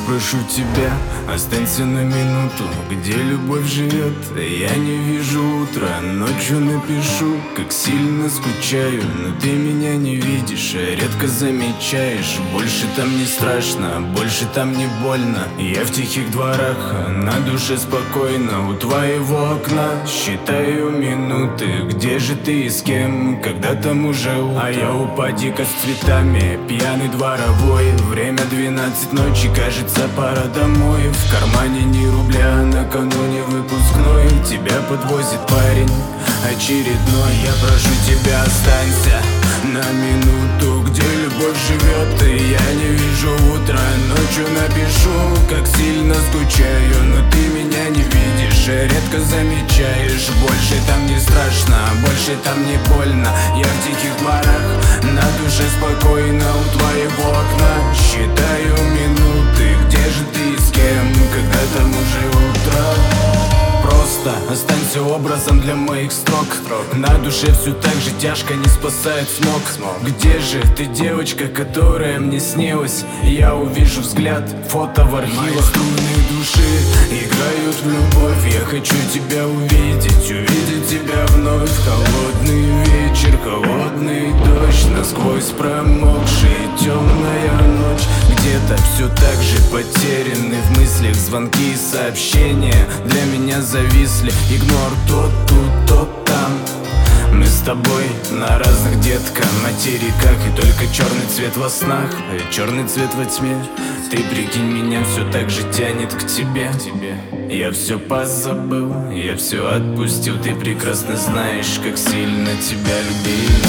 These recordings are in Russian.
прошу тебя, останься на минуту, где любовь живет. Я не вижу утра, ночью напишу, как сильно скучаю, но ты меня не видишь, редко замечаешь. Больше там не страшно, больше там не больно. Я в тихих дворах, на душе спокойно. У твоего окна считаю минуты. Где же ты и с кем, когда там уже утро? А я у падика с цветами, пьяный дворовой. Время 12 ночи, кажется, пора домой. В кармане ни рубля, накануне выпускной. Тебя подвозит парень очередной. Я прошу тебя, останься на минуту, где любовь живет. И я не вижу утра, ночью напишу, как сильно скучаю, но ты меня не видишь, редко замечаешь. Больше там не страшно, больше там не больно. Я в тихих дворах, на душе спокойно. У твоего окна считаю минуты. Где же ты и с кем, когда там уже утро? Просто останься образом для моих строк. На душе все так же тяжко, не спасает смог. Где же ты, девочка, которая мне снилась? Я увижу взгляд, фото в архивах. Струны души играют в любовь. Я хочу тебя увидеть, увидеть тебя вновь. Холодный вечер, холодный дождь, насквозь промокший, темная ночь. Где-то все так же потеряны в мыслях звонки и сообщения. Для меня зависли, игнор то тут, то там. Мы с тобой на разных, детка, материках. И только черный цвет во снах, черный цвет во тьме. Ты прикинь, меня все так же тянет к тебе. Я все позабыл, я все отпустил. Ты прекрасно знаешь, как сильно тебя любил.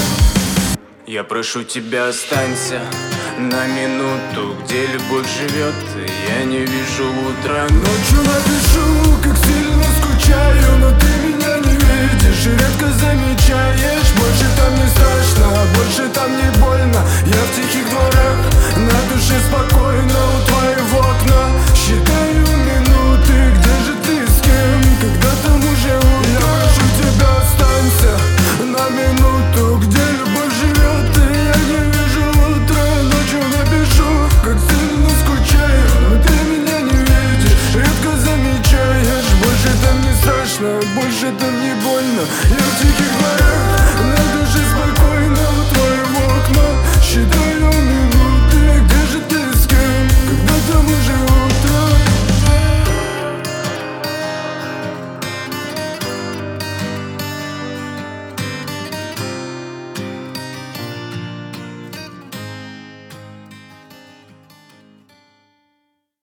Я прошу тебя, останься на минуту, где любовь живет. Я не вижу утра, ночью напишу, как сильно скучаю, но ты меня не видишь, редко замечаешь. Больше там не страшно, больше там не больно. Я в тихих дворах, на душе спокойно. У твоего окна считаю минуты. Где же ты и с кем, когда там уже утро? Я прошу тебя, останься на минуту, где любовь живет. И я не вижу утра, ночью напишу, как сильно скучаю, но ты меня не видишь, редко замечаешь. Больше там не страшно, больше там не больно.